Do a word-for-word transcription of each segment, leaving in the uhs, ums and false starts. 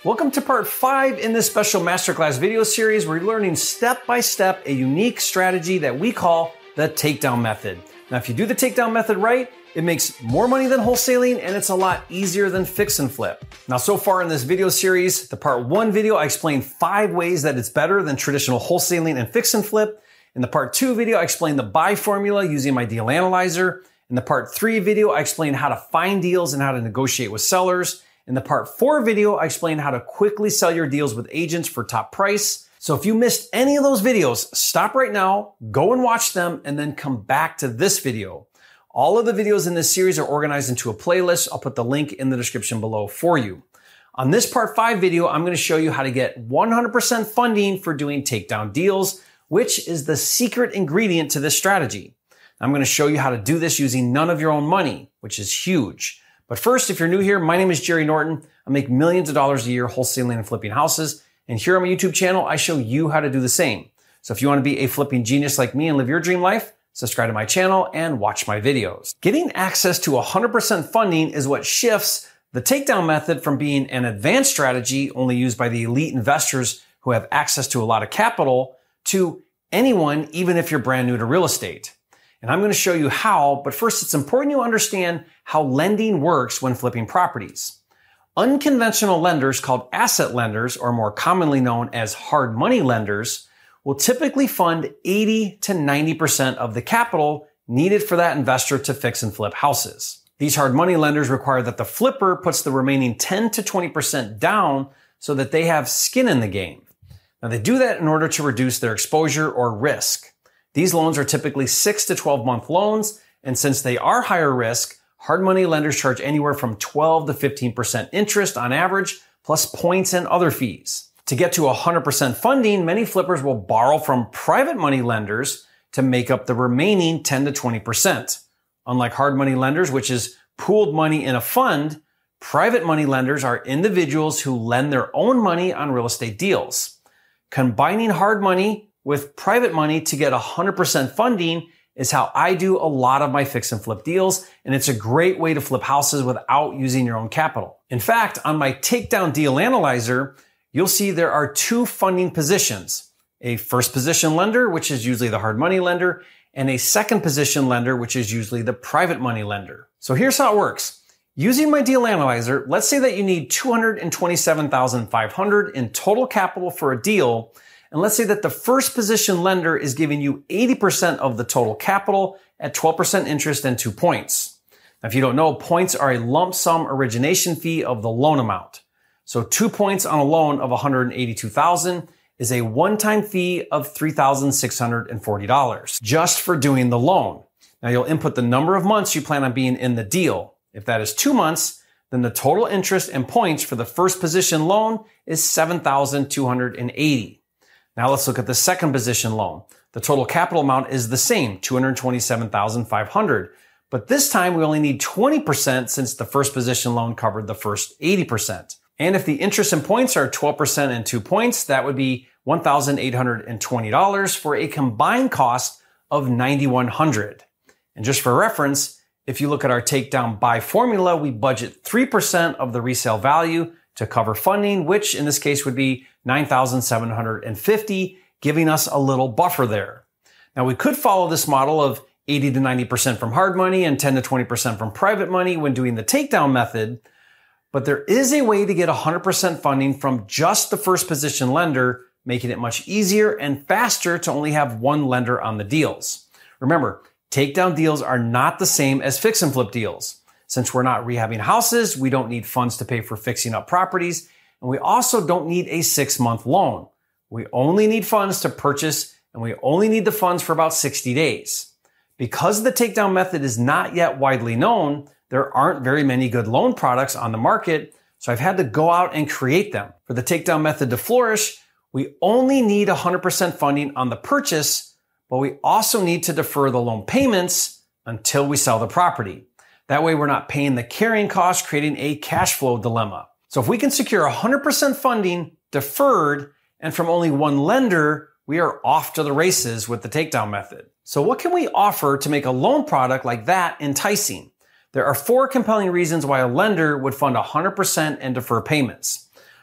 Welcome to part five in this special masterclass video series where you're learning step by step a unique strategy that we call the takedown method. Now, if you do the takedown method right, it makes more money than wholesaling and it's a lot easier than fix and flip. Now, so far in this video series, the part one video, I explained five ways that it's better than traditional wholesaling and fix and flip. In the part two video, I explained the buy formula using my deal analyzer. In the part three video, I explained how to find deals and how to negotiate with sellers. In the part four video, I explained how to quickly sell your deals with agents for top price. So if you missed any of those videos, stop right now, go and watch them, and then come back to this video. All of the videos in this series are organized into a playlist. I'll put the link in the description below for you. On this part five video, I'm going to show you how to get one hundred percent funding for doing takedown deals, which is the secret ingredient to this strategy. I'm going to show you how to do this using none of your own money, which is huge. But first, if you're new here, my name is Jerry Norton. I make millions of dollars a year wholesaling and flipping houses. And here on my YouTube channel, I show you how to do the same. So if you want to be a flipping genius like me and live your dream life, subscribe to my channel and watch my videos. Getting access to one hundred percent funding is what shifts the takedown method from being an advanced strategy only used by the elite investors who have access to a lot of capital to anyone, even if you're brand new to real estate. And I'm going to show you how, but first it's important you understand how lending works when flipping properties. Unconventional lenders called asset lenders, or more commonly known as hard money lenders, will typically fund eighty to ninety percent of the capital needed for that investor to fix and flip houses. These hard money lenders require that the flipper puts the remaining ten to twenty percent down so that they have skin in the game. Now they do that in order to reduce their exposure or risk. These loans are typically six to twelve month loans, and since they are higher risk, hard money lenders charge anywhere from twelve to fifteen percent interest on average, plus points and other fees. To get to one hundred percent funding, many flippers will borrow from private money lenders to make up the remaining ten to twenty percent. Unlike hard money lenders, which is pooled money in a fund, private money lenders are individuals who lend their own money on real estate deals. Combining hard money with private money to get one hundred percent funding is how I do a lot of my fix and flip deals, and it's a great way to flip houses without using your own capital. In fact, on my takedown deal analyzer, you'll see there are two funding positions: a first position lender, which is usually the hard money lender, and a second position lender, which is usually the private money lender. So here's how it works. Using my deal analyzer, let's say that you need two hundred twenty-seven thousand five hundred dollars in total capital for a deal. And let's say that the first position lender is giving you eighty percent of the total capital at twelve percent interest and two points. Now, if you don't know, points are a lump sum origination fee of the loan amount. So two points on a loan of one hundred eighty-two thousand dollars is a one-time fee of three thousand six hundred forty dollars just for doing the loan. Now, you'll input the number of months you plan on being in the deal. If that is two months, then the total interest and points for the first position loan is seven thousand two hundred eighty dollars. Now let's look at the second position loan. The total capital amount is the same, two hundred twenty-seven thousand five hundred dollars. But this time we only need twenty percent since the first position loan covered the first eighty percent. And if the interest and points are twelve percent and two points, that would be one thousand eight hundred twenty dollars for a combined cost of nine thousand one hundred dollars. And just for reference, if you look at our takedown buy formula, we budget three percent of the resale value to cover funding, which in this case would be nine thousand seven hundred fifty dollars, giving us a little buffer there. Now we could follow this model of eighty to ninety percent from hard money and ten to twenty percent from private money when doing the takedown method, but there is a way to get one hundred percent funding from just the first position lender, making it much easier and faster to only have one lender on the deals. Remember, takedown deals are not the same as fix and flip deals. Since we're not rehabbing houses, we don't need funds to pay for fixing up properties, and we also don't need a six-month loan. We only need funds to purchase, and we only need the funds for about sixty days. Because the takedown method is not yet widely known, there aren't very many good loan products on the market, so I've had to go out and create them. For the takedown method to flourish, we only need one hundred percent funding on the purchase, but we also need to defer the loan payments until we sell the property. That way we're not paying the carrying cost, creating a cash flow dilemma. So if we can secure one hundred percent funding deferred and from only one lender, we are off to the races with the takedown method. So what can we offer to make a loan product like that enticing? There are four compelling reasons why a lender would fund one hundred percent and defer payments.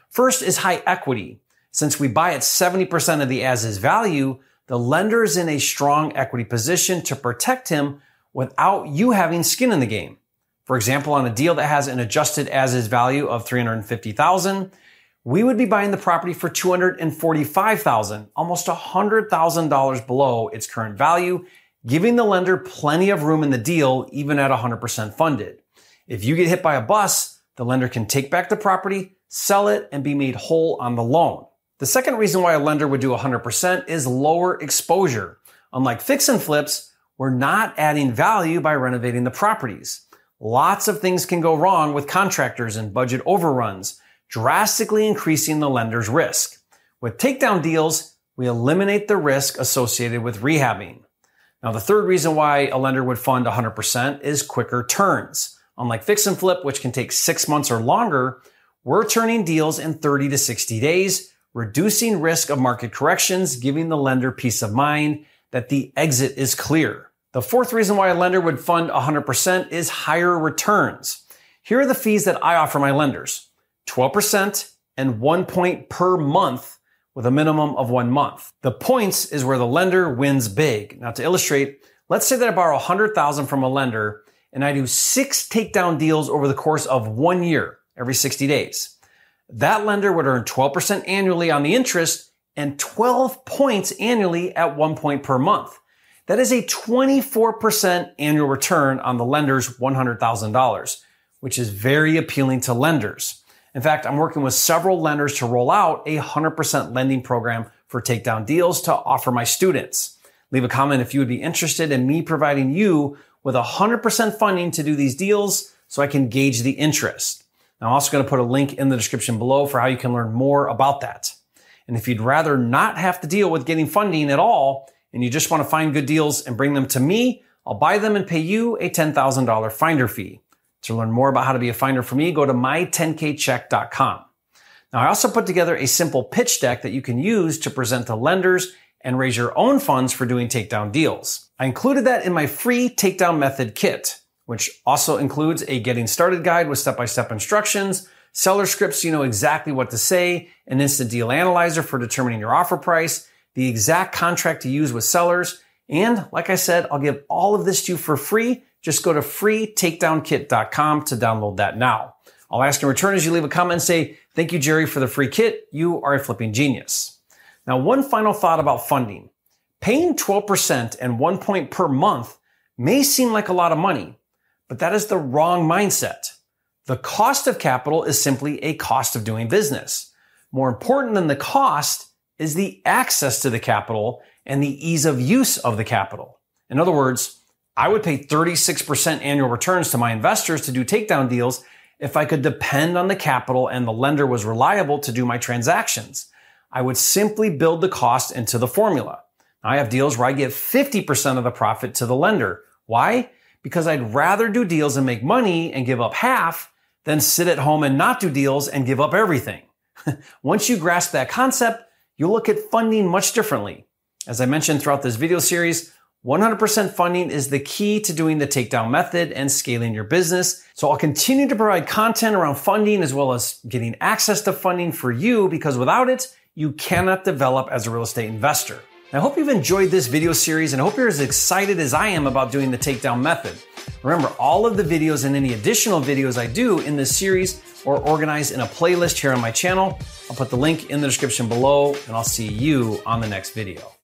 First is high equity. Since we buy at seventy percent of the as-is value, the lender is in a strong equity position to protect him without you having skin in the game. For example, on a deal that has an adjusted as-is value of three hundred fifty thousand dollars, we would be buying the property for two hundred forty-five thousand dollars, almost one hundred thousand dollars below its current value, giving the lender plenty of room in the deal even at one hundred percent funded. If you get hit by a bus, the lender can take back the property, sell it, and be made whole on the loan. The second reason why a lender would do one hundred percent is lower exposure. Unlike fix and flips, we're not adding value by renovating the properties. Lots of things can go wrong with contractors and budget overruns, drastically increasing the lender's risk. With takedown deals, we eliminate the risk associated with rehabbing. Now, the third reason why a lender would fund one hundred percent is quicker turns. Unlike fix and flip, which can take six months or longer, we're turning deals in thirty to sixty days, reducing risk of market corrections, giving the lender peace of mind that the exit is clear. The fourth reason why a lender would fund one hundred percent is higher returns. Here are the fees that I offer my lenders. twelve percent and one point per month with a minimum of one month. The points is where the lender wins big. Now to illustrate, let's say that I borrow one hundred thousand dollars from a lender and I do six takedown deals over the course of one year, every sixty days. That lender would earn twelve percent annually on the interest and twelve points annually at one point per month. That is a twenty-four percent annual return on the lender's one hundred thousand dollars, which is very appealing to lenders. In fact, I'm working with several lenders to roll out a one hundred percent lending program for takedown deals to offer my students. Leave a comment if you would be interested in me providing you with one hundred percent funding to do these deals so I can gauge the interest. Now, I'm also going to put a link in the description below for how you can learn more about that. And if you'd rather not have to deal with getting funding at all, and you just want to find good deals and bring them to me, I'll buy them and pay you a ten thousand dollars finder fee. To learn more about how to be a finder for me, go to my ten k check dot com. Now, I also put together a simple pitch deck that you can use to present to lenders and raise your own funds for doing takedown deals. I included that in my free Takedown Method kit, which also includes a getting started guide with step-by-step instructions, seller scripts so you know exactly what to say, an instant deal analyzer for determining your offer price, the exact contract to use with sellers, and like I said, I'll give all of this to you for free. Just go to free takedown kit dot com to download that now. I'll ask in return as you leave a comment and say, thank you, Jerry, for the free kit. You are a flipping genius. Now, one final thought about funding. Paying twelve percent and one point per month may seem like a lot of money, but that is the wrong mindset. The cost of capital is simply a cost of doing business. More important than the cost is the access to the capital and the ease of use of the capital. In other words, I would pay thirty-six percent annual returns to my investors to do takedown deals if I could depend on the capital and the lender was reliable to do my transactions. I would simply build the cost into the formula. I have deals where I give fifty percent of the profit to the lender. Why? Because I'd rather do deals and make money and give up half than sit at home and not do deals and give up everything. Once you grasp that concept, you'll look at funding much differently. As I mentioned throughout this video series, one hundred percent funding is the key to doing the takedown method and scaling your business. So I'll continue to provide content around funding as well as getting access to funding for you because without it, you cannot develop as a real estate investor. I hope you've enjoyed this video series and I hope you're as excited as I am about doing the takedown method. Remember, all of the videos and any additional videos I do in this series are organized in a playlist here on my channel. I'll put the link in the description below and I'll see you on the next video.